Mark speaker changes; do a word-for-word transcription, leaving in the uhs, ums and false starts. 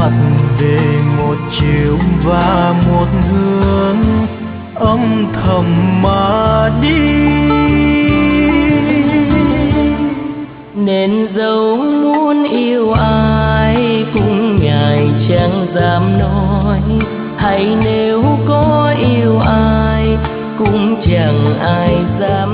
Speaker 1: mặt về một chiều và một hướng âm thầm mà đi.
Speaker 2: Nên dẫu muốn yêu ai cũng ngại chẳng dám nói, hay nếu có yêu ai cũng chẳng ai dám